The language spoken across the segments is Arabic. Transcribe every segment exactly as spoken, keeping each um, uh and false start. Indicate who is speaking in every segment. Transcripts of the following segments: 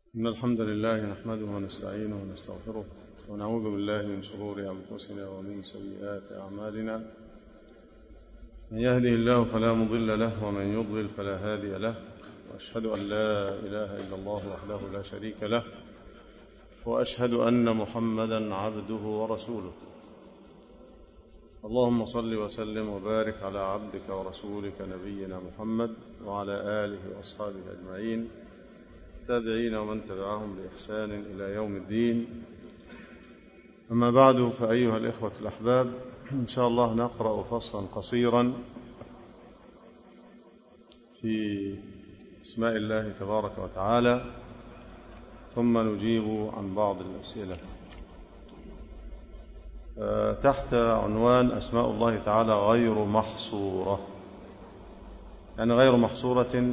Speaker 1: إن الحمد لله نحمده ونستعينه ونستغفره ونعوذ بالله من شرور أنفسنا ومن سيئات أعمالنا. من يهده الله فلا مضل له ومن يضلل فلا هادي له، وأشهد أن لا إله إلا الله وحده لا شريك له، وأشهد أن محمدا عبده ورسوله. اللهم صل وسلم وبارك على عبدك ورسولك نبينا محمد وعلى آله وأصحابه أجمعين، التابعين ومن تبعهم بإحسان إلى يوم الدين. أما بعد، فأيها الإخوة الأحباب، إن شاء الله نقرأ فصلا قصيرا في اسماء الله تبارك وتعالى، ثم نجيب عن بعض الأسئلة تحت عنوان أسماء الله تعالى غير محصورة، يعني غير محصورة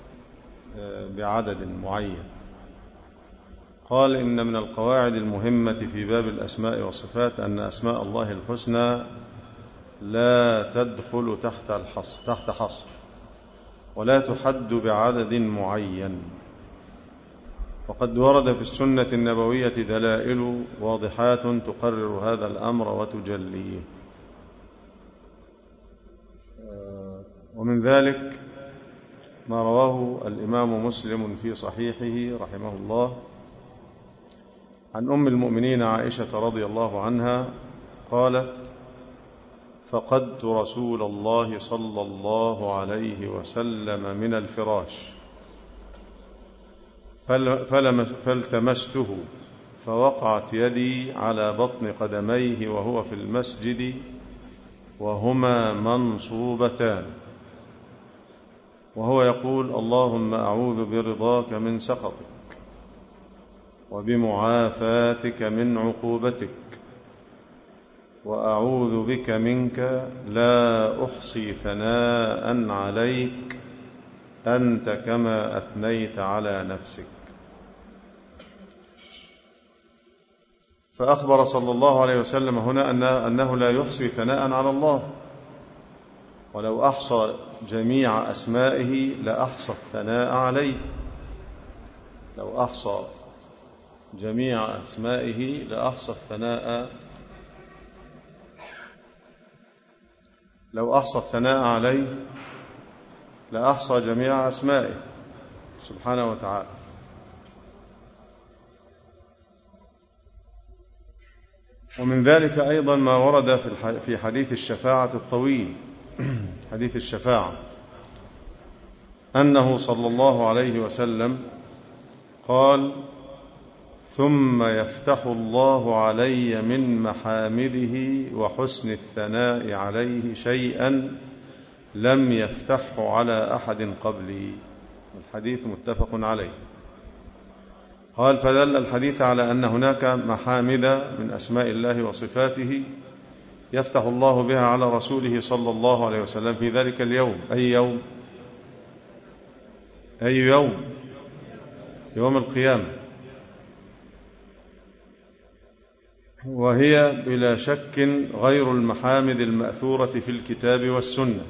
Speaker 1: بعدد معين. قال: إن من القواعد المهمة في باب الأسماء والصفات أن أسماء الله الحسنى لا تدخل تحت الحصر تحت حصر ولا تحد بعدد معين، وقد ورد في السنة النبوية دلائل واضحات تقرر هذا الأمر وتجليه. ومن ذلك ما رواه الإمام مسلم في صحيحه رحمه الله عن أم المؤمنين عائشة رضي الله عنها قالت: فقدت رسول الله صلى الله عليه وسلم من الفراش فالتمسته فوقعت يدي على بطن قدميه وهو في المسجد وهما منصوبتان، وهو يقول: اللهم أعوذ برضاك من سخطك وبمعافاتك من عقوبتك وأعوذ بك منك لا أحصي ثناء عليك أنت كما أثنيت على نفسك. فأخبر صلى الله عليه وسلم هنا أنه لا يحصي ثناء على الله، ولو أحصى جميع أسمائه لأحصى الثناء عليه. لو أحصى جميع أسمائه لأحصى الثناء لو أحصى الثناء عليه لأحصى جميع أسمائه سبحانه وتعالى. ومن ذلك أيضا ما ورد في حديث الشفاعة الطويل، حديث الشفاعة، أنه صلى الله عليه وسلم قال: ثم يفتح الله علي من محامده وحسن الثناء عليه شيئا لم يفتحه على أحد قبلي. الحديث متفق عليه. قال: فدل الحديث على أن هناك محامد من أسماء الله وصفاته يفتح الله بها على رسوله صلى الله عليه وسلم في ذلك اليوم. أي يوم؟ أي يوم؟ يوم القيامة. وهي بلا شك غير المحامد المأثورة في الكتاب والسنة.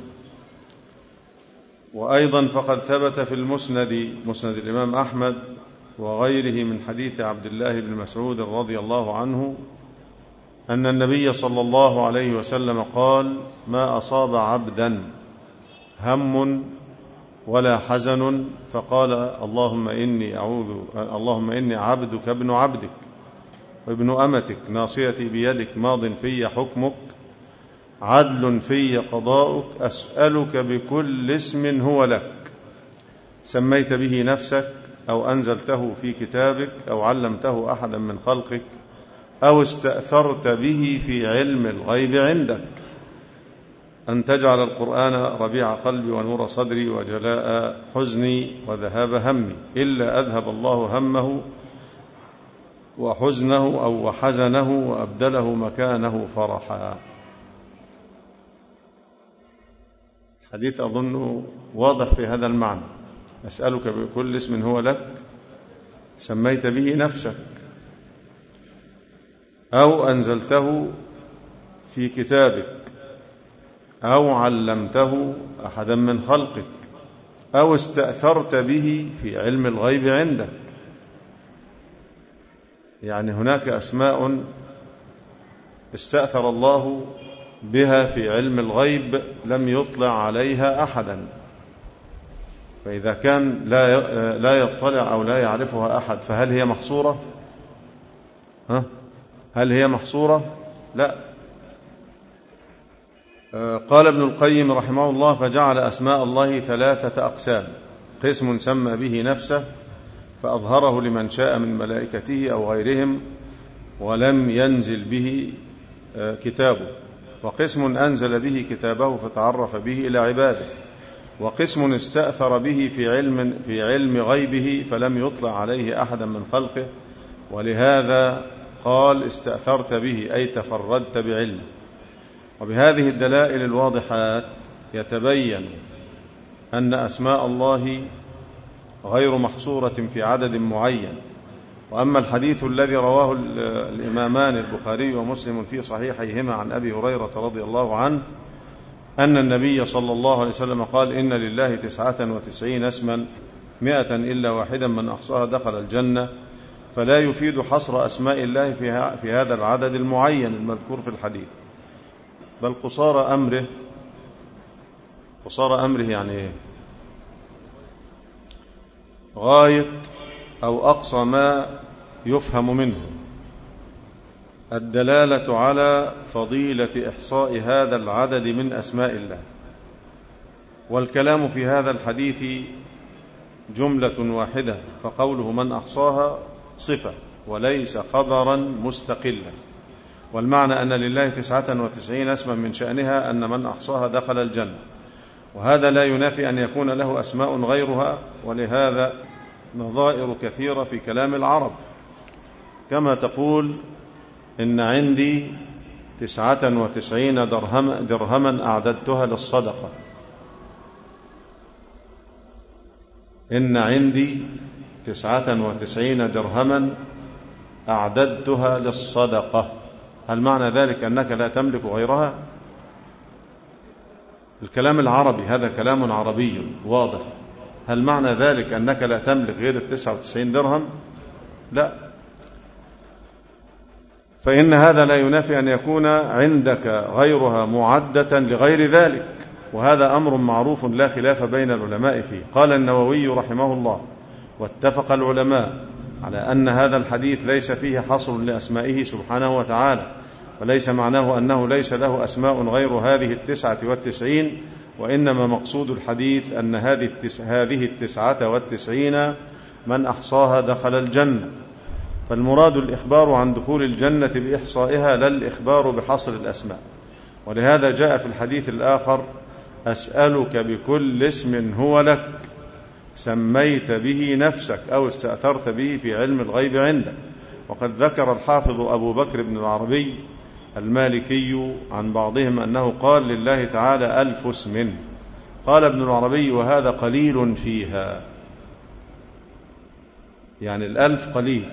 Speaker 1: وأيضا فقد ثبت في المسند، مسند الإمام أحمد وغيره، من حديث عبد الله بن مسعود رضي الله عنه أن النبي صلى الله عليه وسلم قال: ما أصاب عبدا هم ولا حزن فقال اللهم إني أعوذ اللهم إني عبدك ابن عبدك وابن أمتك ناصيتي بيدك ماض في حكمك عدل في قضاؤك أسألك بكل اسم هو لك سميت به نفسك أو أنزلته في كتابك أو علمته أحدا من خلقك أو استأثرت به في علم الغيب عندك أن تجعل القرآن ربيع قلبي ونور صدري وجلاء حزني وذهاب همي، إلا أذهب الله همه وحزنه أو وحزنه وأبدله مكانه فرحا. حديث أظن واضح في هذا المعنى. أسألك بكل اسم هو لك سميت به نفسك أو أنزلته في كتابك أو علمته أحدا من خلقك أو استأثرت به في علم الغيب عندك يعني هناك أسماء استأثر الله بها في علم الغيب لم يطلع عليها أحدا، فإذا كان لا لا يطلع أو لا يعرفها أحد فهل هي محصورة؟ ها؟ هل هي محصورة؟ لا. قال ابن القيم رحمه الله: فجعل أسماء الله ثلاثة أقسام: قسم سمى به نفسه فأظهره لمن شاء من ملائكته أو غيرهم ولم ينزل به كتابه، وقسم أنزل به كتابه فتعرف به إلى عباده، وقسم استأثر به في علم, في علم غيبه فلم يطلع عليه أحدا من خلقه، ولهذا قال استأثرت به أي تفردت بعلمه. وبهذه الدلائل الواضحات يتبين أن أسماء الله غير محصورة في عدد معين. وأما الحديث الذي رواه الإمامان البخاري ومسلم في صحيحيهما عن أبي هريرة رضي الله عنه أن النبي صلى الله عليه وسلم قال: إن لله تسعة وتسعين اسما مئة إلا واحدا من أحصاها دخل الجنة، فلا يفيد حصر أسماء الله في هذا العدد المعين المذكور في الحديث، بل قصار أمره. قصار أمره يعني إيه؟ غاية أو أقصى ما يفهم منه الدلالة على فضيلة إحصاء هذا العدد من أسماء الله. والكلام في هذا الحديث جملة واحدة، فقوله من أحصاها صفة وليس خبرا مستقلا، والمعنى أن لله تسعة وتسعين اسما من شأنها أن من أحصاها دخل الجنة، وهذا لا ينافي أن يكون له أسماء غيرها، ولهذا نظائر كثيرة في كلام العرب، كما تقول: إن عندي تسعة وتسعين درهم درهما أعددتها للصدقة. إن عندي تسعة وتسعين درهما أعددتها للصدقة، هل معنى ذلك أنك لا تملك غيرها؟ الكلام العربي هذا كلام عربي واضح، هل معنى ذلك أنك لا تملك غير التسعة وتسعين درهم؟ لا. فإن هذا لا ينافي أن يكون عندك غيرها معدة لغير ذلك، وهذا أمر معروف لا خلاف بين العلماء فيه. قال النووي رحمه الله: واتفق العلماء على أن هذا الحديث ليس فيه حصر لأسمائه سبحانه وتعالى، فليس معناه أنه ليس له أسماء غير هذه التسعة والتسعين، وإنما مقصود الحديث أن هذه التسعة والتسعين من أحصاها دخل الجنة، فالمراد الإخبار عن دخول الجنة بإحصائها لا الإخبار بحصر الأسماء. ولهذا جاء في الحديث الآخر: أسألك بكل اسم هو لك سميت به نفسك أو استأثرت به في علم الغيب عندك. وقد ذكر الحافظ أبو بكر بن العربي المالكي عن بعضهم أنه قال لله تعالى ألف اسم. قال ابن العربي: وهذا قليل فيها، يعني الألف قليل.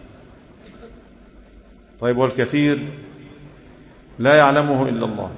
Speaker 1: طيب والكثير لا يعلمه إلا الله.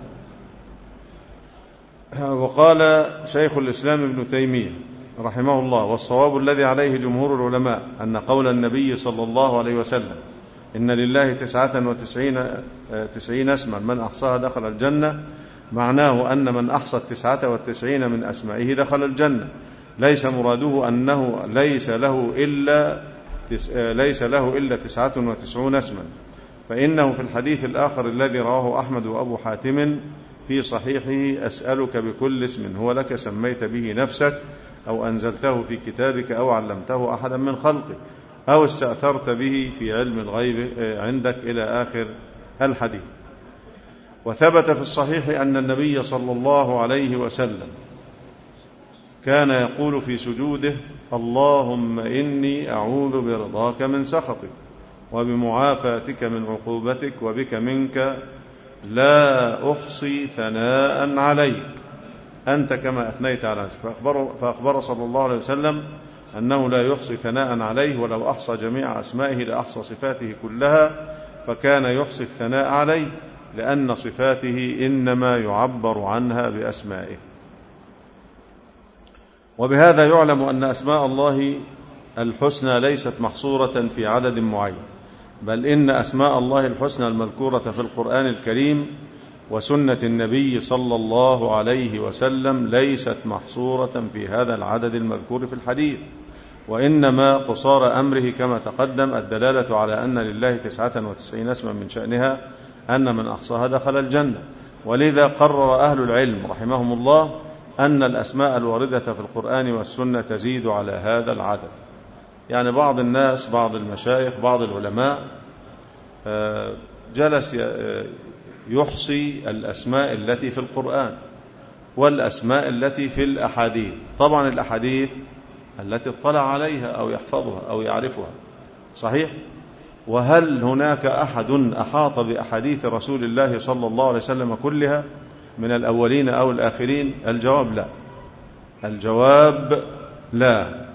Speaker 1: وقال شيخ الإسلام ابن تيمية رحمه الله: والصواب الذي عليه جمهور العلماء أن قول النبي صلى الله عليه وسلم إن لله تسعة وتسعين تسعين اسما من أحصاها دخل الجنة معناه أن من أحصى التسعة والتسعين من أسمائه دخل الجنة، ليس مراده أنه ليس له إلا ليس له إلا تسعة وتسعون اسما، فإنه في الحديث الآخر الذي رواه أحمد وأبو حاتم في صحيحه: أسألك بكل اسم هو لك سميت به نفسك أو أنزلته في كتابك أو علمته أحدا من خلقك أو استأثرت به في علم الغيب عندك، إلى آخر الحديث. وثبت في الصحيح أن النبي صلى الله عليه وسلم كان يقول في سجوده: اللهم إني أعوذ برضاك من سخطك وبمعافاتك من عقوبتك وبك منك لا أحصي ثناء عليك أنت كما أثنيت على نفسك. فأخبر, فأخبر صلى الله عليه وسلم أنه لا يحصي ثناء عليه، ولو أحصى جميع أسمائه لأحصى صفاته كلها، فكان يحصي الثناء عليه لأن صفاته إنما يعبر عنها بأسمائه. وبهذا يعلم أن أسماء الله الحسنى ليست محصورة في عدد معين، بل إن أسماء الله الحسنى المذكورة في القرآن الكريم وسنة النبي صلى الله عليه وسلم ليست محصورة في هذا العدد المذكور في الحديث، وإنما قصار أمره كما تقدم الدلالة على أن لله تسعة وتسعين اسما من شأنها أن من أحصاها دخل الجنة. ولذا قرر أهل العلم رحمهم الله أن الأسماء الواردة في القرآن والسنة تزيد على هذا العدد. يعني بعض الناس، بعض المشايخ، بعض العلماء جلس يحصي الأسماء التي في القرآن والأسماء التي في الأحاديث. طبعا الأحاديث التي اطلع عليها أو يحفظها أو يعرفها، صحيح؟ وهل هناك أحد أحاط بأحاديث رسول الله صلى الله عليه وسلم كلها من الأولين أو الآخرين؟ الجواب لا، الجواب لا.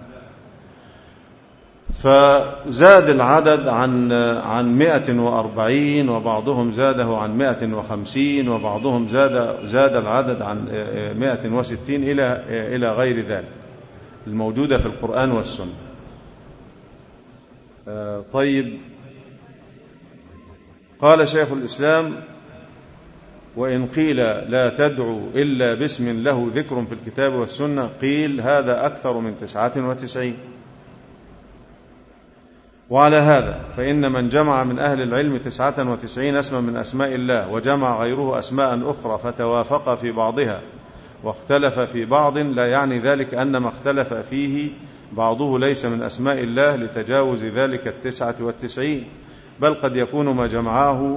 Speaker 1: فزاد العدد عن عن مئة وأربعين، وبعضهم زاده عن مئة وخمسين، وبعضهم زاد زاد العدد عن مئة وستين إلى إلى غير ذلك الموجودة في القرآن والسنة. طيب، قال شيخ الإسلام: وإن قيل لا تدعو إلا باسم له ذكر في الكتاب والسنة قيل هذا أكثر من تسعة وتسعين. وعلى هذا فإن من جمع من أهل العلم تسعة وتسعين اسما من أسماء الله وجمع غيره أسماء أخرى فتوافق في بعضها واختلف في بعض، لا يعني ذلك أن ما اختلف فيه بعضه ليس من أسماء الله لتجاوز ذلك التسعة والتسعين، بل قد يكون ما جمعه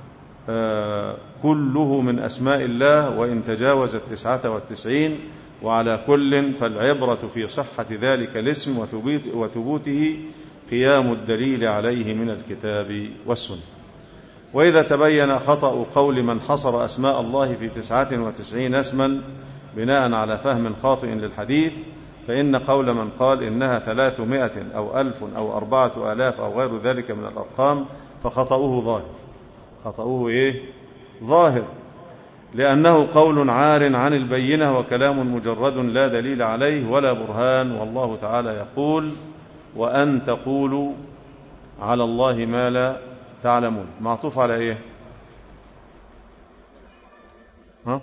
Speaker 1: كله من أسماء الله وإن تجاوز التسعة والتسعين. وعلى كل فالعبرة في صحة ذلك الاسم وثبوته قيام الدليل عليه من الكتاب والسنة. وإذا تبين خطأ قول من حصر أسماء الله في تسعة وتسعين اسما بناء على فهم خاطئ للحديث، فإن قول من قال إنها ثلاثمائة أو ألف أو أربعة آلاف أو غير ذلك من الأرقام فخطأه ظاهر. خطأه إيه؟ ظاهر، لأنه قول عار عن البينة وكلام مجرد لا دليل عليه ولا برهان. والله تعالى يقول: وأن تقولوا على الله ما لا تعلمون. معطوف على إيه؟ ها؟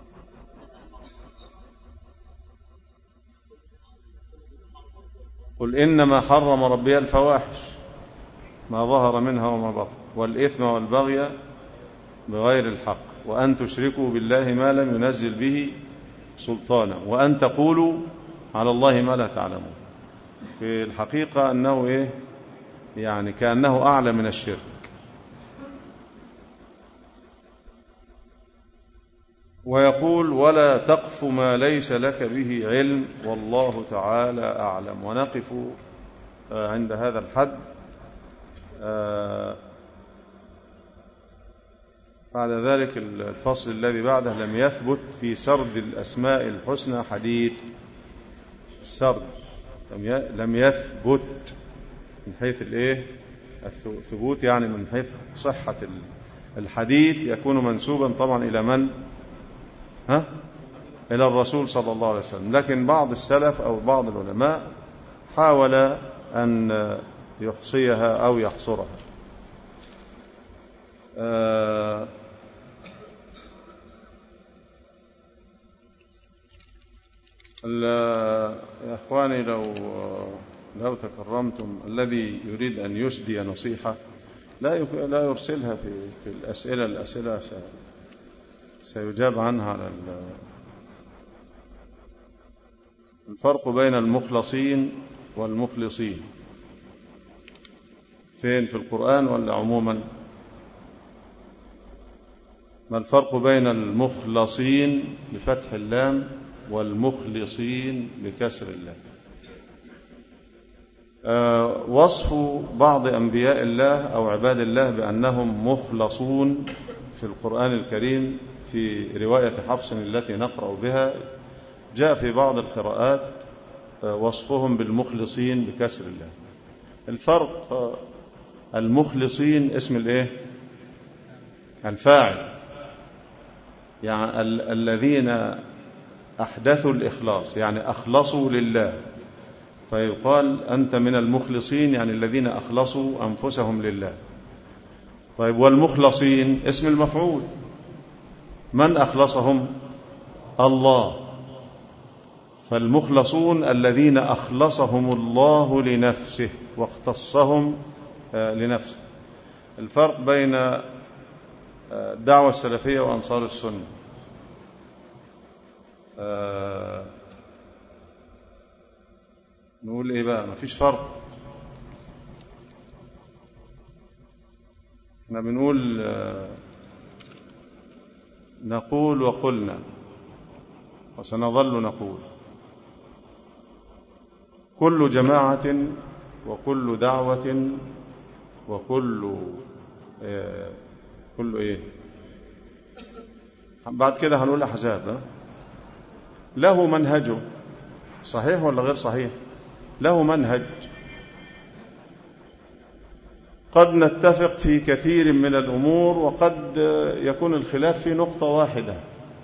Speaker 1: قل إنما حرم ربي الفواحش ما ظهر منها وما بطن والإثم والبغي بغير الحق وأن تشركوا بالله ما لم ينزل به سلطانا وأن تقولوا على الله ما لا تعلمون. في الحقيقة أنه إيه؟ يعني كأنه أعلى من الشرك. ويقول: ولا تقف ما ليس لك به علم والله تعالى أعلم. ونقف عند هذا الحد. بعد ذلك الفصل الذي بعده لم يثبت في سرد الأسماء الحسنى حديث. السرد لم يثبت من حيث الايه الثبوت، يعني من حيث صحة الحديث يكون منسوبا طبعا إلى من؟ ها؟ إلى الرسول صلى الله عليه وسلم. لكن بعض السلف أو بعض العلماء حاول أن يحصيها أو يحصرها. آه يا إخواني، لو لو تكرمتم، الذي يريد أن يسدي نصيحة لا لا يرسلها في في الأسئلة الأسئلة سيجاب عنها على الفرق بين المخلصين والمخلصين فين؟ في القرآن ولا عموما؟ ما الفرق بين المخلصين بفتح اللام والمخلصين بكسر اللام؟ أه وصف بعض أنبياء الله أو عباد الله بأنهم مخلصون في القرآن الكريم في رواية حفص التي نقرأ بها جاء في بعض القراءات وصفهم بالمخلصين بكسر الله. الفرق: المخلصين اسم الايه؟ الفاعل، يعني ال- الذين أحدثوا الإخلاص، يعني أخلصوا لله، فيقال أنت من المخلصين، يعني الذين أخلصوا أنفسهم لله. طيب والمخلصين اسم المفعول، من أخلصهم؟ الله. فالمخلصون الذين أخلصهم الله لنفسه واختصهم لنفسه. الفرق بين الدعوة السلفية وأنصار السنة، أه نقول إيه بقى؟ مفيش فرق. احنا بنقول أه نقول وقلنا وسنظل نقول: كل جماعة وكل دعوة وكل أه كل إيه بعد كده هنقول أحزاب له منهجه. صحيح ولا غير صحيح؟ له منهج. قد نتفق في كثير من الأمور وقد يكون الخلاف في نقطة واحدة.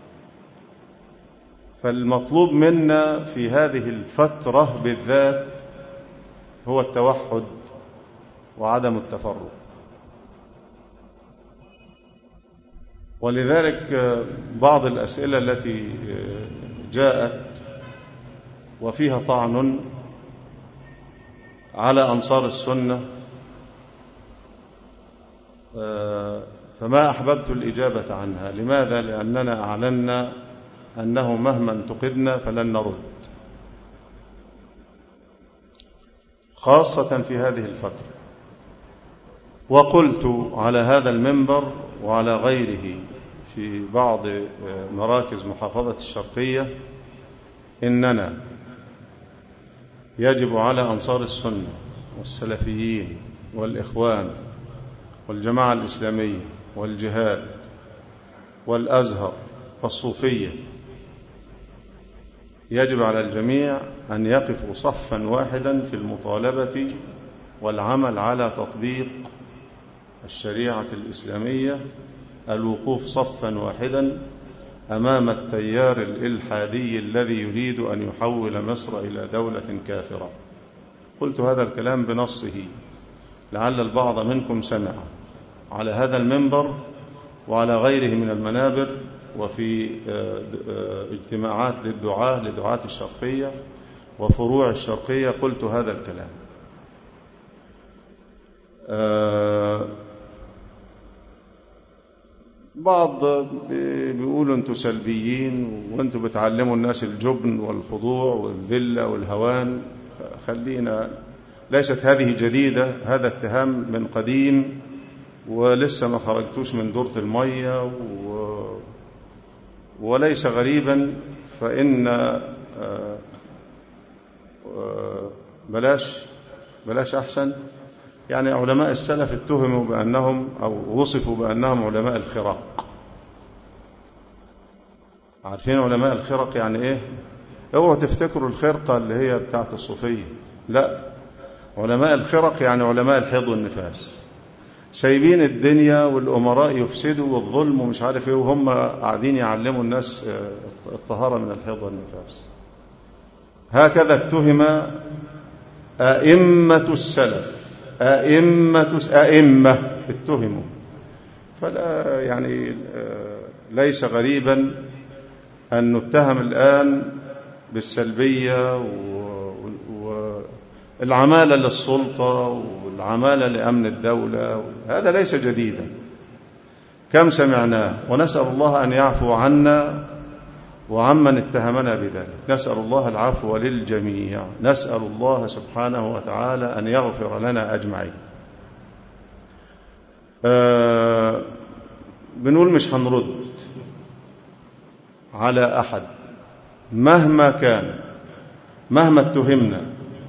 Speaker 1: فالمطلوب منا في هذه الفترة بالذات هو التوحد وعدم التفرق. ولذلك بعض الأسئلة التي جاءت وفيها طعن على أنصار السنة فما أحببت الإجابة عنها. لماذا؟ لأننا أعلنا أنه مهما انتقدنا فلن نرد، خاصة في هذه الفترة. وقلت على هذا المنبر وعلى غيره في بعض مراكز محافظة الشرقية إننا يجب على أنصار السنة والسلفيين والإخوان والجماعة الإسلامية والجهاد والأزهر والصوفية، يجب على الجميع أن يقفوا صفا واحدا في المطالبة والعمل على تطبيق الشريعة الإسلامية، الوقوف صفا واحدا أمام التيار الإلحادي الذي يريد أن يحول مصر إلى دولة كافرة. قلت هذا الكلام بنصه، لعل البعض منكم سمع على هذا المنبر وعلى غيره من المنابر وفي اجتماعات للدعاة لدعاة الشرقية وفروع الشرقية. قلت هذا الكلام. بعض بيقولوا أنتم سلبيين وأنتم بتعلموا الناس الجبن والخضوع والذلة والهوان. خلينا، ليست هذه جديدة، هذا اتهام من قديم ولسه ما خرجتوش من دورة المية و... وليس غريبا. فإن بلاش بلاش أحسن. يعني علماء السلف اتهموا بأنهم أو وصفوا بأنهم علماء الخرق. عارفين علماء الخرق يعني إيه؟ اوعوا تفتكروا الخرقة اللي هي بتاعت الصوفية، لا، علماء الخرق يعني علماء الحيض والنفاس، سايبين الدنيا والأمراء يفسدوا والظلم ومش عارف ايه، وهم قاعدين يعلموا الناس الطهارة من الحيض والنفاس. هكذا اتهم أئمة السلف، أئمة أئمة اتهموا. فلا يعني ليس غريبا أن نتهم الآن بالسلبية والعمالة للسلطة والعمالة لأمن الدولة. هذا ليس جديدا، كم سمعناه، ونسأل الله أن يعفو عنا وعمن اتهمنا بذلك. نسأل الله العفو للجميع، نسأل الله سبحانه وتعالى أن يغفر لنا أجمعين. أه بنقول مش هنرد على أحد مهما كان، مهما اتهمنا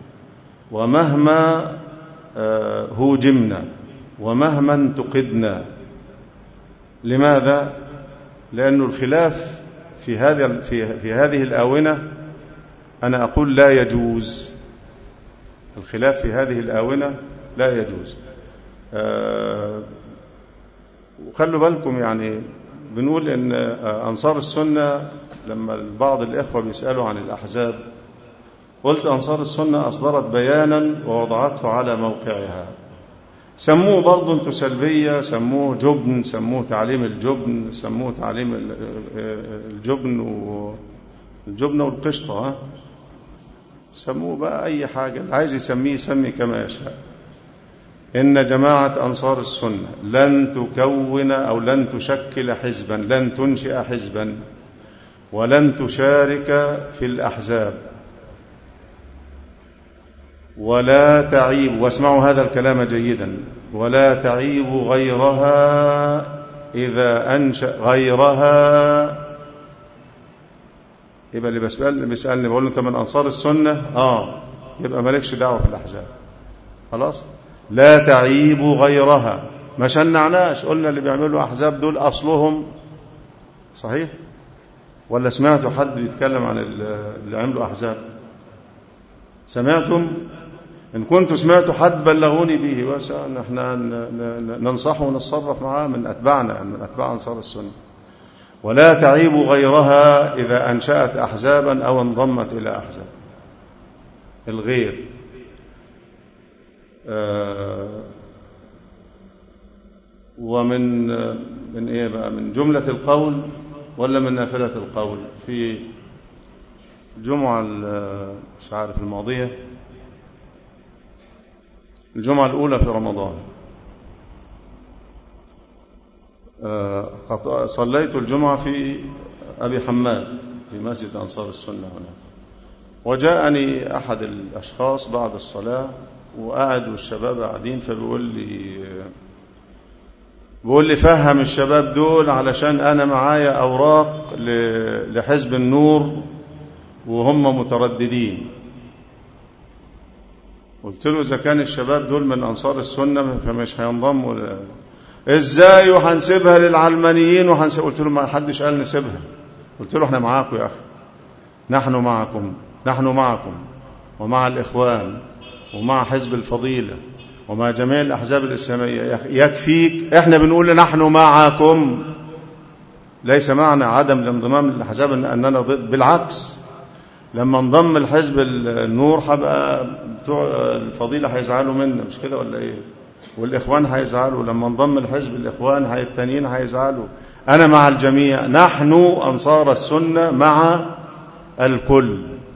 Speaker 1: ومهما أه هوجمنا ومهما انتقدنا. لماذا؟ لأن الخلاف في هذه في في هذه الآونة، أنا أقول لا يجوز. الخلاف في هذه الآونة لا يجوز. أه وخلوا بالكم، يعني بنقول إن أنصار السنة، لما بعض الإخوة بيسألوا عن الأحزاب، قلت أنصار السنة أصدرت بيانا ووضعته على موقعها. سموه برضه انتوا سلبية، سموه جبن، سموه تعليم الجبن، سموه تعليم الجبن والجبن والقشطة، سموه بقى أي حاجة، اللي عايز يسميه يسمي كما يشاء. إن جماعة أنصار السنة لن تكون أو لن تشكل حزبا، لن تنشئ حزبا، ولن تشارك في الأحزاب، ولا تعيب، واسمعوا هذا الكلام جيدا، ولا تعيب غيرها إذا أنشأ غيرها. يبقى اللي بسأل بيسألني بقول له أنت من أنصار السنة؟ آه يبقى مالكش دعوة في الأحزاب، خلاص. لا تعيب غيرها، ما شنعناش، قلنا اللي بيعملوا أحزاب دول أصلهم صحيح، ولا سمعتوا حد يتكلم عن اللي عملوا أحزاب؟ سمعتم؟ إن كنتوا سمعتوا حد بلغوني به، بس احنا ننصحه ونتصرف معاه من أتباعنا، من أتباع أنصار السنة. ولا تعيب غيرها إذا أنشأت أحزابا أو انضمت إلى أحزاب. الغير آه ومن من إيه بقى؟ من جملة القول ولا من نافلة القول؟ في الجمعة مش عارف الماضية، الجمعة الأولى في رمضان، صليت الجمعة في أبي حماد في مسجد أنصار السنة هنا، وجاءني أحد الأشخاص بعد الصلاة وقعدوا الشباب قاعدين، فبيقول لي بيقول لي فهم الشباب دول علشان أنا معايا أوراق لحزب النور وهم مترددين. قلت له إذا كان الشباب دول من أنصار السنة فمش هينضموا، إزاي وهنسيبها للعلمانيين وهنسيب؟ قلت له ما حدش قال نسيبها، قلت له احنا معاكم يا أخي، نحن معكم، نحن معكم ومع الإخوان ومع حزب الفضيلة ومع جميع الأحزاب الإسلامية، يكفيك احنا بنقول نحن معكم، ليس معنى عدم الانضمام للأحزاب أننا ضد، بالعكس. لما انضم الحزب النور هبقى بتوع الفضيلة هيزعلوا منا، مش كده ولا ايه؟ والإخوان هيزعلوا، لما انضم الحزب الإخوان هي التانيين هيزعلوا. أنا مع الجميع، نحن أنصار السنة مع الكل،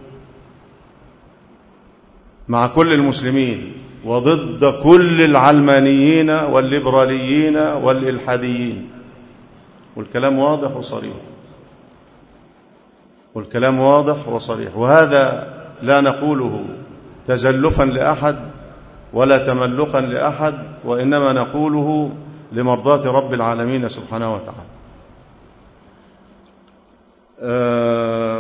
Speaker 1: مع كل المسلمين، وضد كل العلمانيين والليبراليين والإلحاديين. والكلام واضح وصريح، والكلام واضح وصريح، وهذا لا نقوله تزلفا لأحد ولا تملقا لأحد، وإنما نقوله لمرضاة رب العالمين سبحانه وتعالى. آه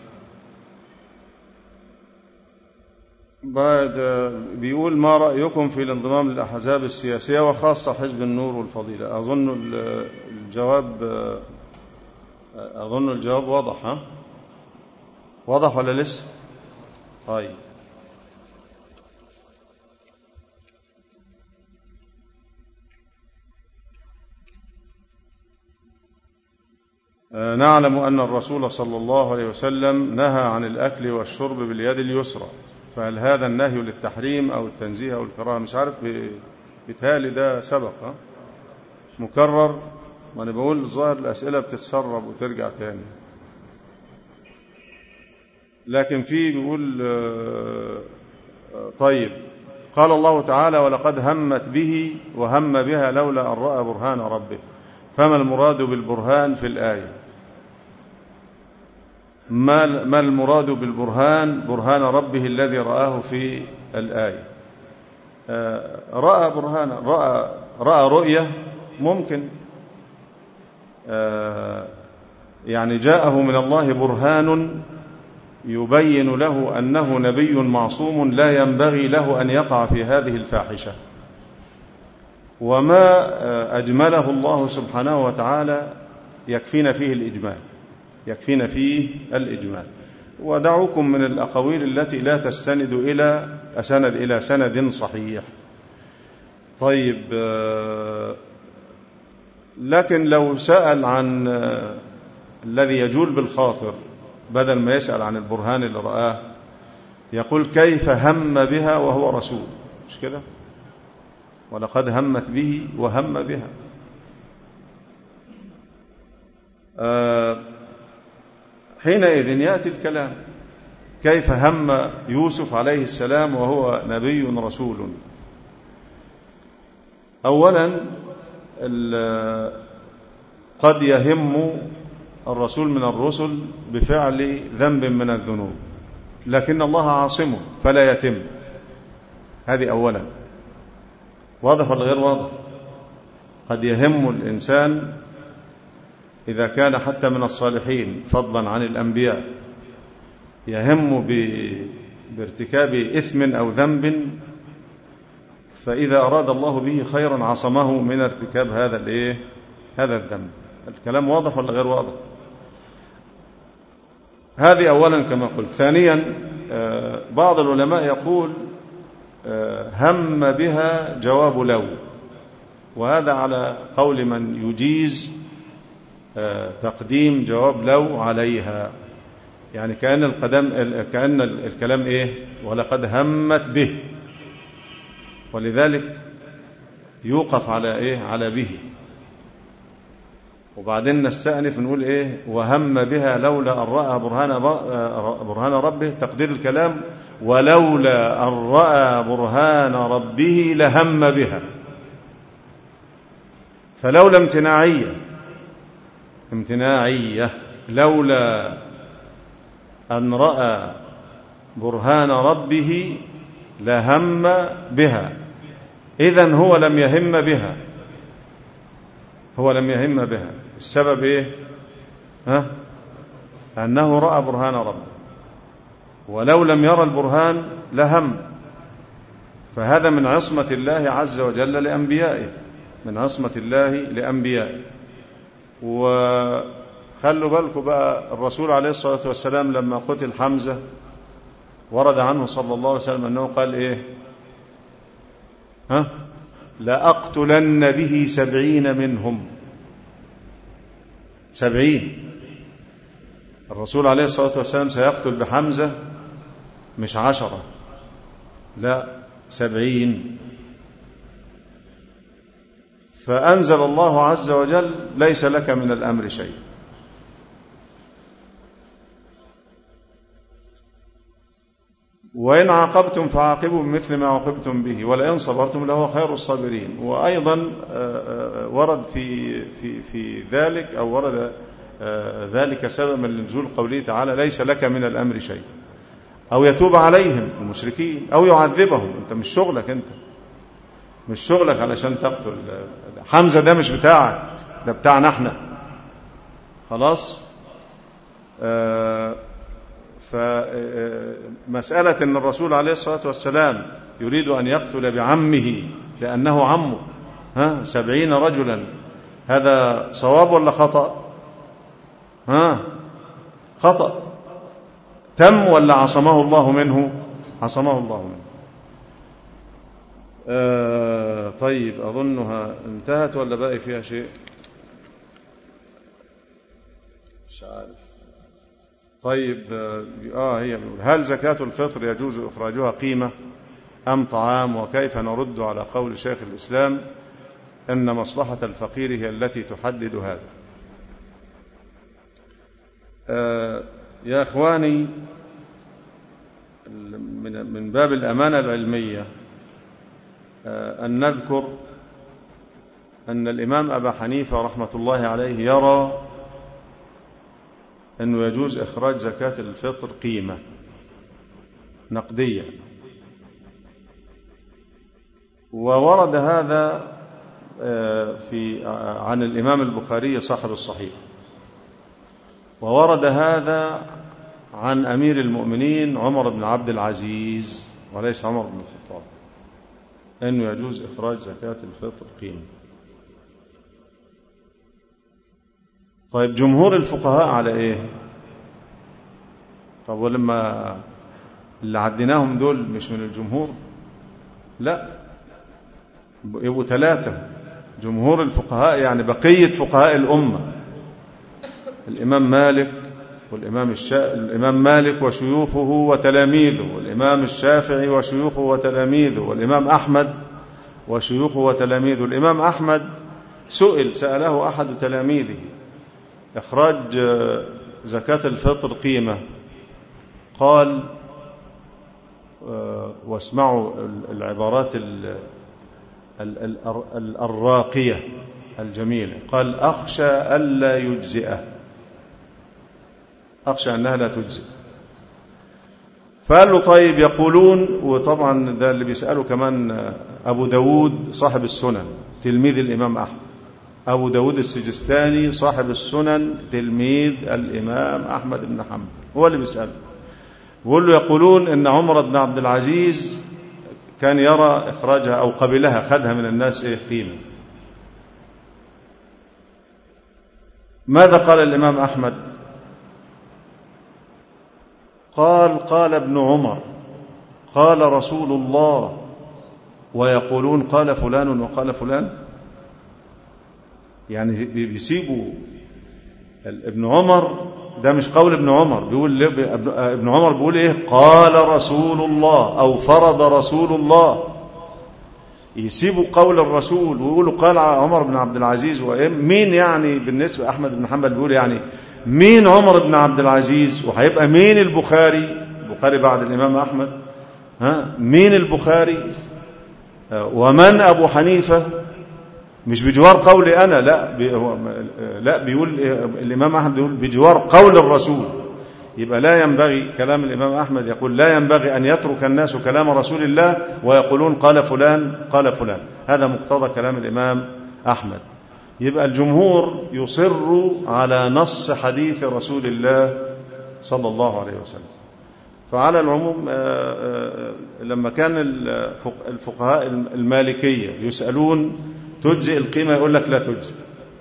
Speaker 1: بعد بيقول ما رأيكم في الانضمام للأحزاب السياسية وخاصة حزب النور والفضيلة؟ أظن الجواب أظن الجواب واضح. ها واضح ولا لسه؟ طيب نعلم أن الرسول صلى الله عليه وسلم نهى عن الأكل والشرب باليد اليسرى، فهل هذا النهي للتحريم أو التنزيه أو الكراهة؟ مش عارف، بيتهيألي ده سبق ها مكرر، وأنا بقول الظاهر الأسئلة بتتسرب وترجع تاني. لكن في بيقول طيب قال الله تعالى ولقد همت به وهم بها لولا أن رأى برهان ربه، فما المراد بالبرهان في الآية؟ ما المراد بالبرهان؟ برهان ربه الذي رآه في الآية. رأى برهانا، رأى, رأى رؤية ممكن، يعني جاءه من الله برهان يبين له أنه نبي معصوم لا ينبغي له أن يقع في هذه الفاحشة، وما أجمله الله سبحانه وتعالى يكفينا فيه الإجمال، يكفينا فيه الإجمال. ودعوكم من الأقاويل التي لا تستند إلى أسند إلى سند صحيح. طيب لكن لو سأل عن الذي يجول بالخاطر بدل ما يسأل عن البرهان اللي رآه، يقول كيف هم بها وهو رسول، مش كده؟ ولقد همت به وهم بها. آه حينئذ يأتي الكلام كيف هم يوسف عليه السلام وهو نبي رسول. أولا قد يهم الرسول من الرسل بفعل ذنب من الذنوب، لكن الله عاصمه فلا يتم. هذه أولا. واضح ولا غير واضح؟ قد يهم الإنسان إذا كان حتى من الصالحين فضلا عن الأنبياء يهم بارتكاب إثم أو ذنب، فإذا أراد الله به خيرا عصمه من ارتكاب هذا الإيه؟ هذا الذنب. الكلام واضح ولا غير واضح؟ هذه أولا كما قلت. ثانيا بعض العلماء يقول هم بها جواب لو، وهذا على قول من يجيز تقديم جواب لو عليها، يعني كأن القدم كأن الكلام إيه؟ ولقد همت به، ولذلك يوقف على إيه؟ على به، وبعدين نستأنف نقول إيه؟ وهم بها لولا أن رأى برهان برهان ربه. تقدير الكلام ولولا أن رأى برهان ربه لهم بها. فلولا امتناعية امتناعية لولا أن رأى برهان ربه لهم بها. إذن هو لم يهم بها، هو لم يهم بها. السبب إيه؟ ها؟ أنه رأى برهان ربه، ولو لم يرى البرهان لهم. فهذا من عصمة الله عز وجل لأنبيائه، من عصمة الله لأنبيائه. وخلوا بالكم بقى، الرسول عليه الصلاة والسلام لما قتل حمزة ورد عنه صلى الله عليه وسلم أنه قال إيه؟ ها؟ لأقتلن به سبعين منهم. سبعين. الرسول عليه الصلاة والسلام سيقتل بحمزة مش عشرة، لا سبعين. فأنزل الله عز وجل ليس لك من الأمر شيء. وإن عاقبتم فعاقبوا بمثل ما عاقبتم به ولئن صبرتم لهو خير الصابرين. وأيضا ورد في في في ذلك أو ورد ذلك سببا لنزول قوله تعالى ليس لك من الأمر شيء، أو يتوب عليهم المشركين أو يعذبهم. أنت مش شغلك، أنت مش شغلك علشان تقتل حمزة، ده مش بتاعك، ده بتاعنا احنا. خلاص. آه فمسألة أن الرسول عليه الصلاة والسلام يريد أن يقتل بعمه لأنه عمه، ها سبعين رجلا، هذا صواب ولا خطأ؟ ها خطأ. تم ولا عصمه الله منه؟ عصمه الله منه. آه طيب، أظنها انتهت ولا باقي فيها شيء؟ مش عارف. طيب آه هي هل زكاة الفطر يجوز إخراجها قيمة أم طعام؟ وكيف نرد على قول شيخ الإسلام أن مصلحة الفقير هي التي تحدد هذا؟ آه يا إخواني، من من باب الأمانة العلمية آه أن نذكر أن الإمام أبا حنيفة رحمة الله عليه يرى أنه يجوز إخراج زكاة الفطر قيمة نقدية، وورد هذا في عن الإمام البخاري صاحب الصحيح، وورد هذا عن أمير المؤمنين عمر بن عبد العزيز وليس عمر بن الخطاب، أنه يجوز إخراج زكاة الفطر قيمة. طيب جمهور الفقهاء على إيه؟ طب ولما اللي عديناهم دول مش من الجمهور؟ لا، يبقوا ثلاثة. جمهور الفقهاء يعني بقية فقهاء الأمة، الإمام مالك والإمام الشا... الإمام مالك وشيوخه وتلاميذه، والإمام الشافعي وشيوخه وتلاميذه، والإمام أحمد وشيوخه وتلاميذه. الإمام أحمد سئل سأله أحد تلاميذه إخراج زكاة الفطر قيمة، قال واسمعوا العبارات الراقية الجميلة، قال أخشى ألا يجزئه، أخشى أنها لا تجزئ. فقال له طيب يقولون، وطبعا ده اللي بيسأله كمان أبو داود صاحب السنن تلميذ الإمام أحمد، أبو داود السجستاني صاحب السنن تلميذ الإمام أحمد بن حنبل، هو اللي بيسأله، بيقول له يقولون إن عمر بن عبد العزيز كان يرى إخراجها أو قبلها، خدها من الناس إيه قيمة. ماذا قال الإمام أحمد؟ قال قال ابن عمر قال رسول الله، ويقولون قال فلان وقال فلان. يعني بيسيبوا ابن عمر، ده مش قول ابن عمر، بيقول ابن عمر بيقول ايه؟ قال رسول الله او فرض رسول الله. يسيبوا قول الرسول ويقولوا قال عمر بن عبد العزيز. مين يعني بالنسبة أحمد بن حنبل بيقول يعني مين عمر بن عبد العزيز؟ وهيبقى مين البخاري؟ البخاري بعد الإمام أحمد، ها مين البخاري؟ ومن أبو حنيفة؟ مش بجوار قولي أنا، لا بي هو لا بيقول الإمام أحمد بيقول بجوار قول الرسول. يبقى لا ينبغي كلام الإمام أحمد، يقول لا ينبغي أن يترك الناس كلام رسول الله ويقولون قال فلان قال فلان. هذا مقتضى كلام الإمام أحمد. يبقى الجمهور يصر على نص حديث رسول الله صلى الله عليه وسلم. فعلى العموم لما كان الفقهاء المالكية يسألون تجزئ القيمة يقول لك لا تجزئ.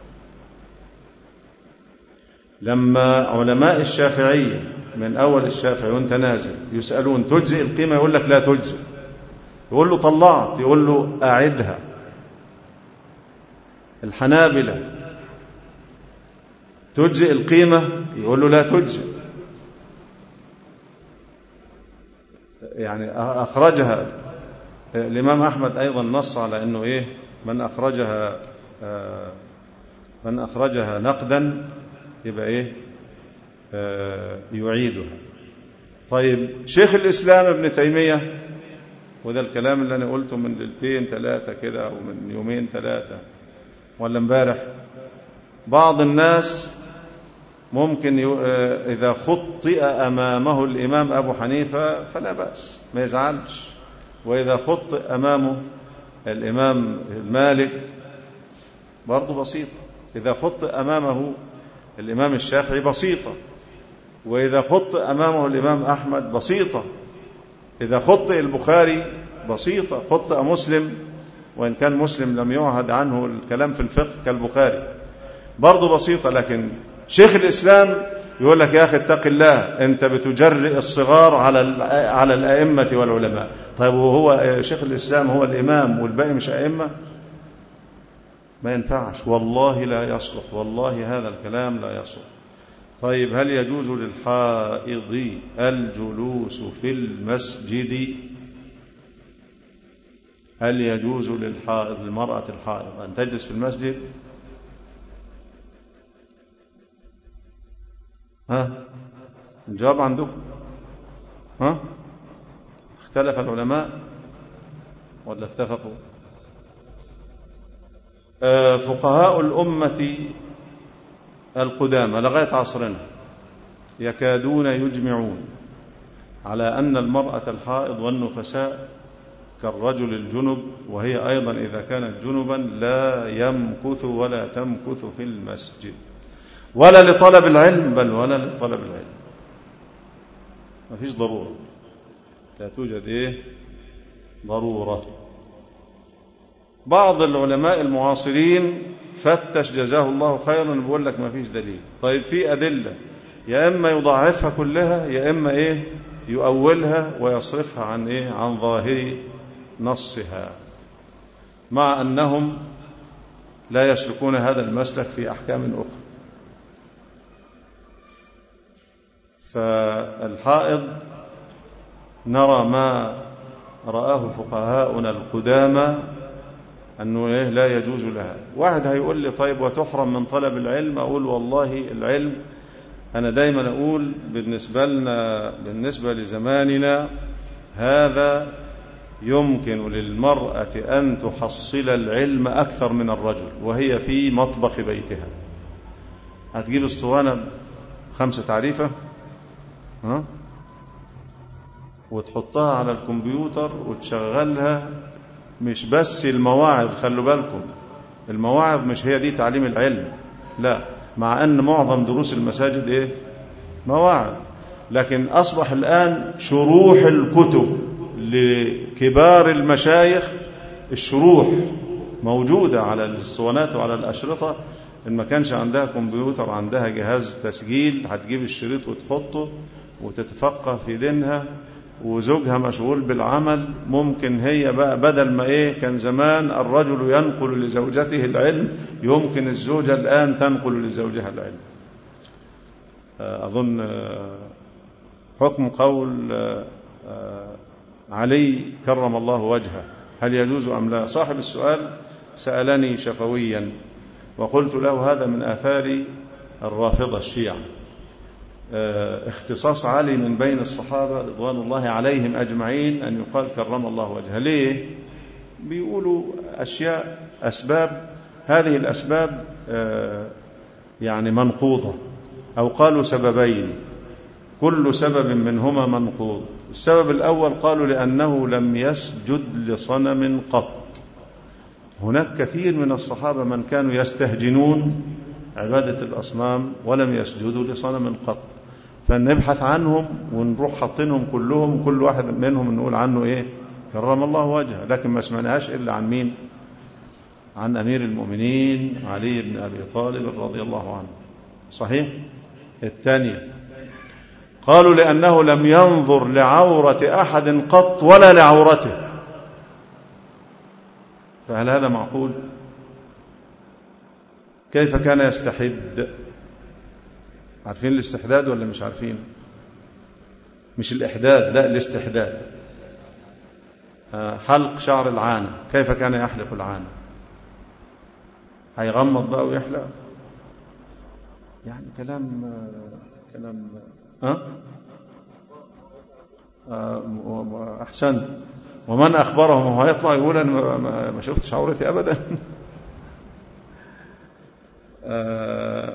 Speaker 1: لما علماء الشافعية من أول الشافعي وانت نازل يسألون تجزئ القيمة يقول لك لا تجزئ، يقول له طلعت يقول له أعدها. الحنابلة تجزئ القيمة يقول له لا تجزئ. يعني أخرجها الإمام أحمد أيضا نص على أنه إيه من أخرجها من أخرجها نقدا يبقى إيه آه يعيدها. طيب شيخ الإسلام ابن تيمية، وده الكلام اللي أنا قلته من ليلتين ثلاثة كده أو من يومين ثلاثة ولا امبارح، بعض الناس ممكن آه إذا خطئ أمامه الإمام أبو حنيفة فلا بأس ما يزعلش، وإذا خطئ أمامه الإمام مالك برضو بسيطة، إذا خطئ أمامه الإمام الشافعي بسيطة، وإذا خطئ أمامه الإمام أحمد بسيطة، إذا خطئ البخاري بسيطة، خطئ مسلم وإن كان مسلم لم يعهد عنه الكلام في الفقه كالبخاري برضو بسيطة. لكن شيخ الإسلام يقول لك يا أخي اتق الله، أنت بتجرئ الصغار على على الأئمة والعلماء. طيب وهو شيخ الإسلام هو الإمام والباقي مش أئمة؟ ما ينفعش، والله لا يصلح، والله هذا الكلام لا يصلح. طيب هل يجوز للحائض الجلوس في المسجد؟ هل يجوز للحائض المرأة الحائض أن تجلس في المسجد؟ ها الجواب عندكم؟ ها اختلف العلماء ولا اتفقوا؟ فقهاء الأمة القدامى لغاية عصرنا يكادون يجمعون على أن المرأة الحائض والنفساء كالرجل الجنب، وهي أيضا إذا كانت جنبا لا يمكث ولا تمكث في المسجد ولا لطلب العلم، بل ولا لطلب العلم. ما فيش ضرورة، لا توجد إيه ضرورة. بعض العلماء المعاصرين فتش جزاه الله خيرا بيقول لك ما فيش دليل. طيب في أدلة، يا إما يضعفها كلها يا إما إيه يؤولها ويصرفها عن إيه عن ظاهر نصها، مع أنهم لا يسلكون هذا المسلك في أحكام أخرى. فالحائض نرى ما رآه فقهاؤنا القدامى أنه إيه لا يجوز لها. واحد هيقول لي طيب وتحرم من طلب العلم؟ أقول والله العلم أنا دايما أقول بالنسبة لنا بالنسبة لزماننا هذا يمكن للمرأة أن تحصل العلم أكثر من الرجل وهي في مطبخ بيتها. هتجيب اسطوانة خمسة تعريفة ها وتحطها على الكمبيوتر وتشغلها. مش بس المواعظ، خلوا بالكم المواعظ مش هي دي تعليم العلم، لا، مع أن معظم دروس المساجد إيه؟ مواعظ، لكن أصبح الآن شروح الكتب لكبار المشايخ، الشروح موجودة على الاسطوانات وعلى الأشرطة. إن ما كانش عندها كمبيوتر عندها جهاز تسجيل، هتجيب الشريط وتحطه وتتفقه في دينها، وزوجها مشغول بالعمل. ممكن هي بقى بدل ما إيه كان زمان الرجل ينقل لزوجته العلم، يمكن الزوجة الآن تنقل لزوجها العلم. أظن حكم قول علي كرم الله وجهه هل يجوز أم لا؟ صاحب السؤال سألني شفويا وقلت له هذا من آثار الرافضة الشيعة، اختصاص علي من بين الصحابة رضوان الله عليهم أجمعين أن يقال كرم الله وجهه. ليه؟ بيقولوا أشياء أسباب، هذه الأسباب يعني منقوضة، أو قالوا سببين كل سبب منهما منقوض. السبب الأول قالوا لأنه لم يسجد لصنم قط. هناك كثير من الصحابة من كانوا يستهجنون عبادة الأصنام ولم يسجدوا لصنم قط، فنبحث عنهم ونروح حاطينهم كلهم، كل واحد منهم نقول عنه إيه كرم الله وجهه، لكن ما سمعناش إلا عن مين؟ عن أمير المؤمنين علي بن أبي طالب رضي الله عنه. صحيح؟ الثانية قالوا لأنه لم ينظر لعورة أحد قط ولا لعورته. فهل هذا معقول؟ كيف كان يستحد؟ عارفين الاستحداد ولا مش عارفين؟ مش الإحداد، لا الاستحداد، حلق شعر العانة. كيف كان يحلق العانة؟ هيغمض بقى ويحلق؟ يعني كلام كلام ها أه؟ أحسن. ومن أخبرهم هو يطلع يقول أنا ما شفتش عورتي أبدا. أه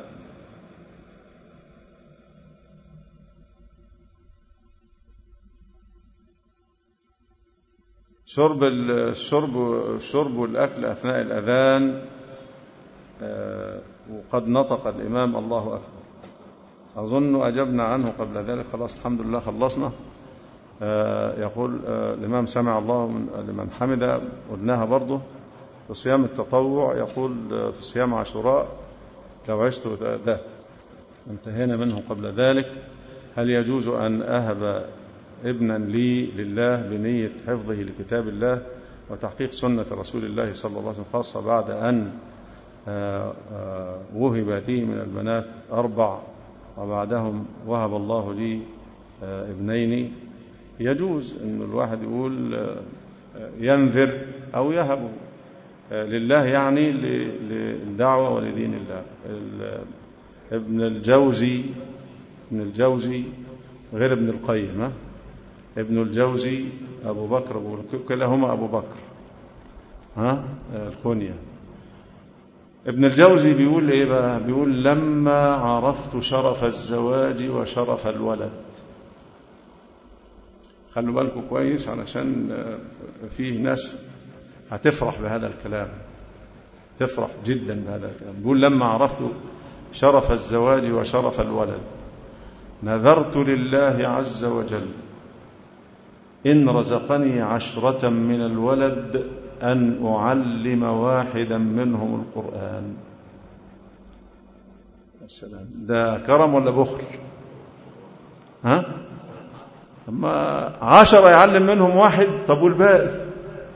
Speaker 1: شرب الشرب الشرب والأكل أثناء الأذان. أه وقد نطق الإمام الله أكبر، أظن أجبنا عنه قبل ذلك، خلاص الحمد لله خلصنا. آه يقول آه الإمام سمع الله من لمن حمد، قلناها برضه. في صيام التطوع يقول آه في صيام عاشوراء لو عشت ده انتهينا منه قبل ذلك. هل يجوز أن أهب ابنا لي لله بنية حفظه لكتاب الله وتحقيق سنة رسول الله صلى الله عليه وسلم، خاصة بعد أن آه آه وهب لي من البنات أربع وبعدهم وهب الله لي آه ابنين؟ يجوز أن الواحد يقول آه ينذر أو يهب آه لله، يعني للدعوة ولدين الله. ابن الجوزي ابن الجوزي غير ابن القيم، ابن الجوزي أبو بكر أبو كلاهما أبو بكر ها الكنية. ابن الجوزي بيقول إيه بقى؟ بيقول لما عرفت شرف الزواج وشرف الولد. خلوا بالكم كويس علشان فيه ناس هتفرح بهذا الكلام، تفرح جدا بهذا الكلام. بيقول لما عرفت شرف الزواج وشرف الولد نذرت لله عز وجل إن رزقني عشرة من الولد أن أعلم واحدا منهم القرآن. السلام، ده كرم ولا بخل؟ ها؟ أما عشرة يعلم منهم واحد، طب والباقي؟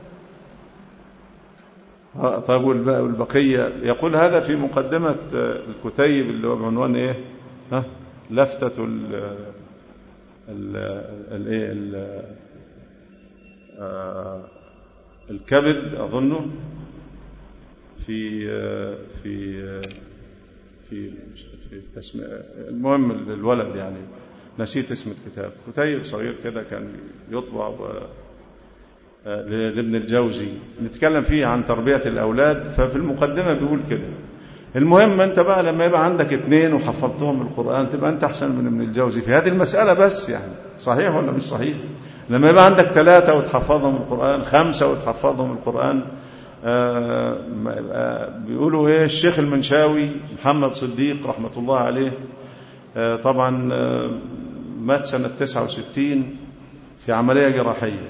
Speaker 1: طب والباقي والبقية؟ يقول هذا في مقدمة الكتيب اللي هو بعنوان إيه؟ ها؟ لفتة ال ال ال ال الكبد أظنه، في في في في تسمية المهم الولد يعني نسيت اسم الكتاب، كتيب صغير كده كان يطبع لابن الجوزي نتكلم فيه عن تربية الأولاد، ففي المقدمة بيقول كده. المهم أنت بقى لما يبقى عندك اتنين وحفظتهم القرآن تبقى أنت أحسن من ابن الجوزي في هذه المسألة، بس يعني صحيح ولا مش صحيح؟ لما يبقى عندك ثلاثة وتحفظهم القرآن، خمسة وتحفظهم القرآن، آه بيقولوا إيه الشيخ المنشاوي محمد صديق رحمة الله عليه، آه طبعا آه مات سنة تسعة وستين في عملية جراحية،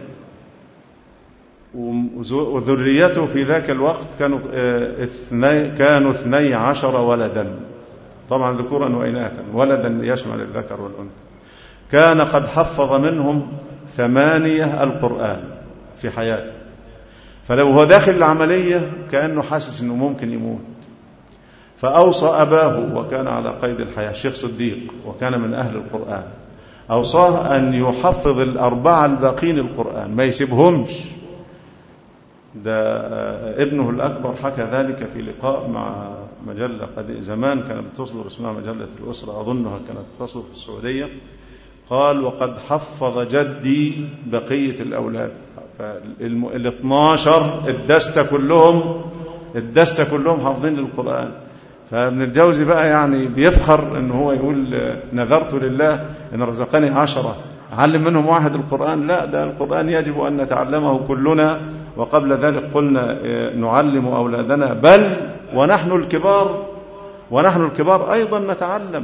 Speaker 1: وذريته في ذاك الوقت كانوا اثني كانوا اثني عشر ولدا، طبعا ذكورا وإناثا، ولدا يشمل الذكر والأنثى. كان قد حفظ منهم ثمانية القرآن في حياته، فلو هو داخل العملية كأنه حاسس أنه ممكن يموت، فأوصى أباه وكان على قيد الحياة الشيخ صديق وكان من أهل القرآن، أوصاه أن يحفظ الأربعة الباقين القرآن ما يسيبهمش. ده ابنه الأكبر حكى ذلك في لقاء مع مجلة قد زمان كانت بتصدر اسمها مجلة الأسرة، أظنها كانت تصدر في السعودية. قال وقد حفظ جدي بقية الأولاد، الاثناشر الدستة كلهم الدستة كلهم حافظين للقرآن. فابن الجوزي بقى يعني بيفخر أنه هو يقول نذرت لله إن رزقني عشرة علم منهم واحد القرآن. لا، ده القرآن يجب أن نتعلمه كلنا، وقبل ذلك قلنا نعلم أولادنا، بل ونحن الكبار ونحن الكبار أيضا نتعلم.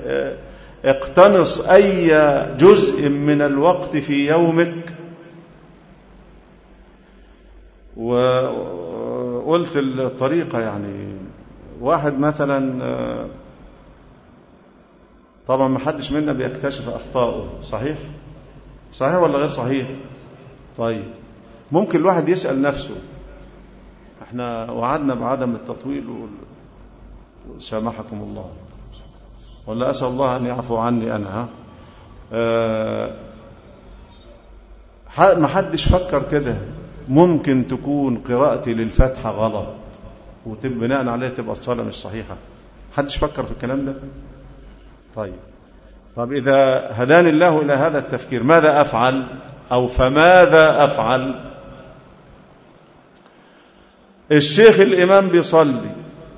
Speaker 1: اقتنص أي جزء من الوقت في يومك. وقلت الطريقة يعني واحد مثلا طبعا ما حدش منا بيكتشف أخطاءه، صحيح صحيح ولا غير صحيح؟ طيب ممكن الواحد يسأل نفسه، احنا وعدنا بعدم التطويل وسامحكم الله، ولا أسأل الله أن يعفو عني أنا. أه ما حدش فكر كده ممكن تكون قراءتي للفاتحة غلط وبناء عليه تبقى الصلاة مش صحيحة؟ حدش فكر في الكلام ده؟ طيب طب إذا هداني الله إلى هذا التفكير ماذا أفعل؟ أو فماذا أفعل؟ الشيخ الإمام بيصلي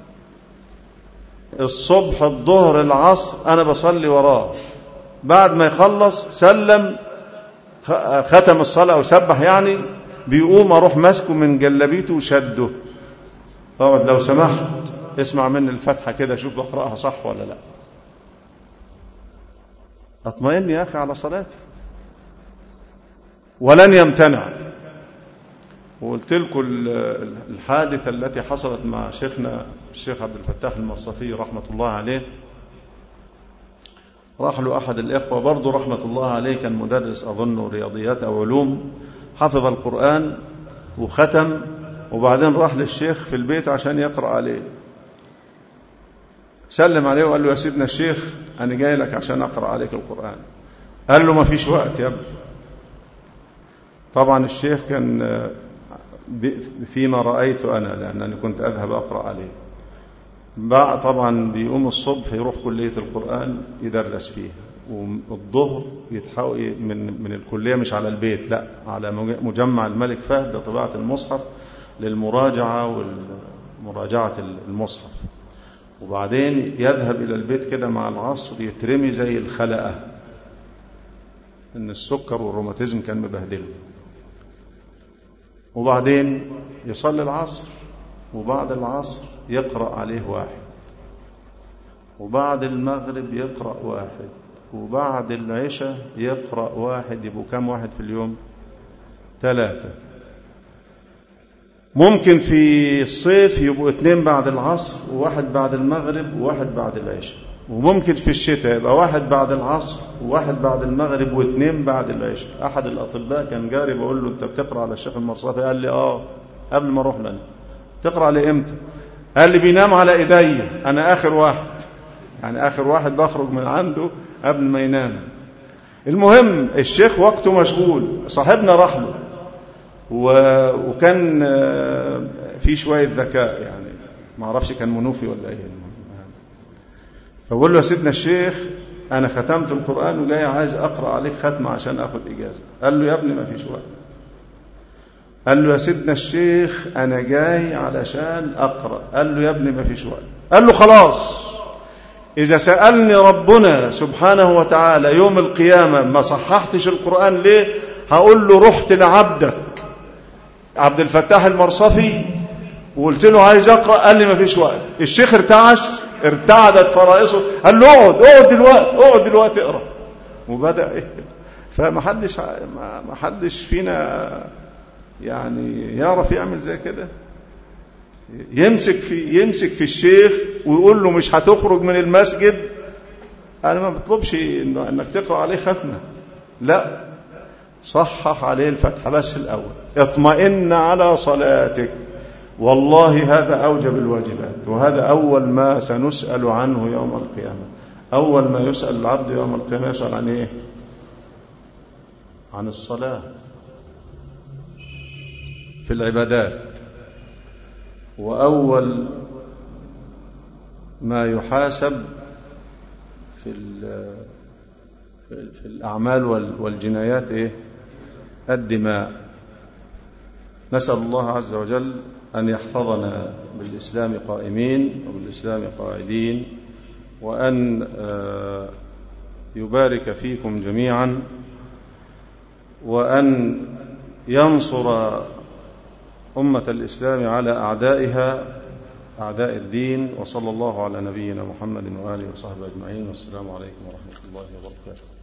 Speaker 1: الصبح الظهر العصر، أنا بصلي وراه، بعد ما يخلص سلم ختم الصلاة وسبح يعني، بيقوم أروح ماسكه من جلبيته وشده، طبعا لو سمحت اسمع مني الفتحة كده شوف بقرأها صح ولا لا، اطمئن يا أخي على صلاتي. ولن يمتنع. وقلت لكم الحادثة التي حصلت مع شيخنا الشيخ عبد الفتاح المصطفي رحمة الله عليه، راح له أحد الإخوة برضو رحمة الله عليه، كان مدرس أظن رياضيات أو علوم، حفظ القرآن وختم، وبعدين راح للشيخ في البيت عشان يقرأ عليه، سلم عليه وقال له يا سيدنا الشيخ أنا جاي لك عشان أقرأ عليك القرآن. قال له ما فيش وقت يا ابني. طبعا الشيخ كان فيما رأيت أنا لأنني كنت أذهب أقرأ عليه، بقى طبعا بيقوم الصبح يروح كلية القرآن يدرس فيه، والظهر يتحول من من الكلية مش على البيت، لا على مجمع الملك فهد لطباعة المصحف للمراجعة والمراجعة المصحف، وبعدين يذهب إلى البيت كده مع العصر يترمي زي الخلقة، إن السكر والروماتيزم كان مبهدله، وبعدين يصلي العصر، وبعد العصر يقرأ عليه واحد، وبعد المغرب يقرأ واحد، وبعد العشاء يقرأ واحد، يبقوا كم واحد في اليوم؟ ثلاثة. ممكن في الصيف يبقوا اثنين بعد العصر وواحد بعد المغرب وواحد بعد العشاء، وممكن في الشتاء يبقى واحد بعد العصر وواحد بعد المغرب واثنين بعد العشاء. أحد الأطباء كان جاري بقول له أنت بتقرأ على الشيخ المرصافي؟ قال لي آه قبل ما أروح لنا. تقرأ عليه إمتى؟ قال لي بينام على إيدي، أنا آخر واحد، يعني آخر واحد بخرج من عنده قبل ما ينام. المهم الشيخ وقته مشغول، صاحبنا راح له وكان في شوية ذكاء يعني، ما اعرفش كان منوفي ولا ايه. فبقول له يا سيدنا الشيخ انا ختمت القرآن وجاي عايز اقرأ عليك ختمة عشان اخد اجازة. قال له يا ابني ما فيش وقت. قال له يا سيدنا الشيخ انا جاي علشان اقرأ. قال له يا ابني ما فيش وقت. قال له خلاص إذا سألني ربنا سبحانه وتعالى يوم القيامة ما صححتش القرآن ليه، هقول له رحت لعبدك عبد الفتاح المرصفي وقلت له عايز أقرأ، قال لي ما فيش وقت. الشيخ ارتعش، ارتعدت فرائصه، قال له اقعد اقعد دلوقتي اقعد دلوقتي اقرأ. وبدأ ايه. فما حدش ما حدش فينا يعني يعرف يعمل زي كده، يمسك في يمسك في الشيخ ويقول له مش هتخرج من المسجد. انا ما بطلبش إنه انك تقرأ عليه ختمة، لا، صحح عليه الفتحة بس الاول، اطمئن على صلاتك، والله هذا اوجب الواجبات، وهذا اول ما سنسأل عنه يوم القيامة. اول ما يسأل العبد يوم القيامة يسأل عن ايه؟ عن الصلاة في العبادات. وأول ما يحاسب في في الأعمال والجنايات إيه؟ الدماء. نسأل الله عز وجل أن يحفظنا بالإسلام قائمين وبالإسلام قاعدين، وأن يبارك فيكم جميعا، وأن ينصر أمة الإسلام على أعدائها أعداء الدين. وصلى الله على نبينا محمد وآله وصحبه أجمعين، والسلام عليكم ورحمة الله وبركاته.